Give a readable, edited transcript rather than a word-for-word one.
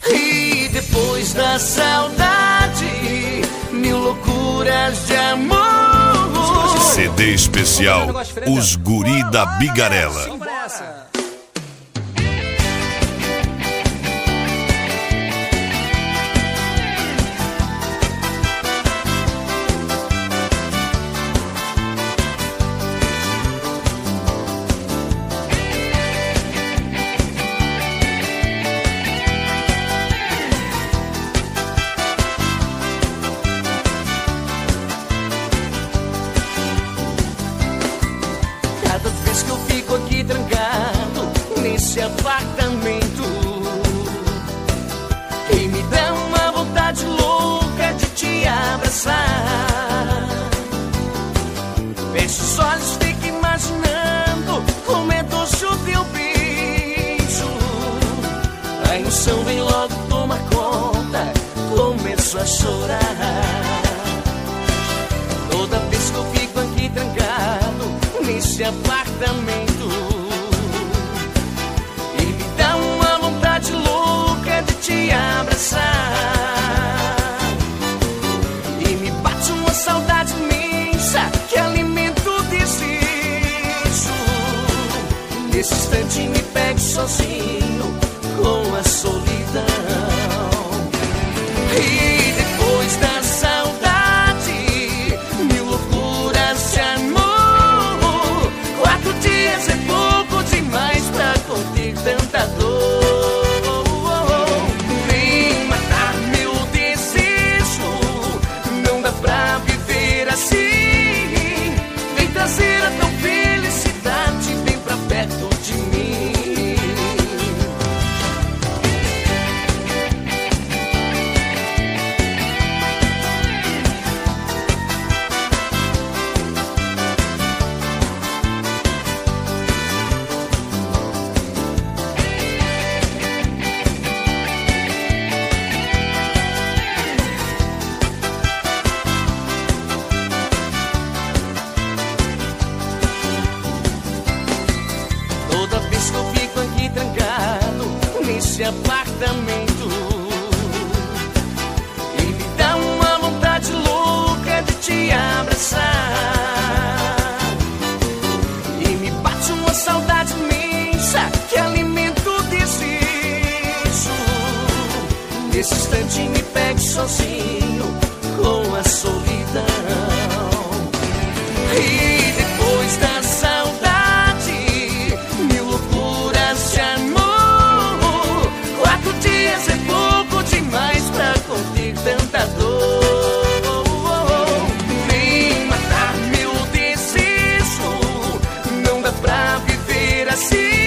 E depois da saudade, mil loucuras de amor. CD especial Os Guri da Bigarela. Cada vez que eu fico aqui trancado nesse apartamento, e me dá uma vontade louca de te abraçar. Fecho os olhos, fico imaginando como é doce o teu beijo. A emoção vem logo, toma conta, começo a chorar. Toda vez que eu fico aqui trancado nesse apartamento, e me dá uma vontade louca de te abraçar. E me bate uma saudade imensa que alimenta o desejo. Nesse instante me pego sozinho com a solidão. E depois da saudade, mil loucuras de amor. 4 dias é pouco demais pra conter tanta dor. Vem matar meu desejo, não dá pra viver assim. Vem trazer a tua felicidade, vem pra perto de mim. Toda vez que eu fico aqui trancado nesse apartamento, e me dá uma vontade louca de te abraçar. E me bate uma saudade imensa que alimenta o desejo. Nesse instante me pego sozinho com a solidão. E depois da saudade, mil loucuras de amor. 4 dias é pouco demais pra conter tanta dor. Vem matar meu desejo, não dá pra viver assim.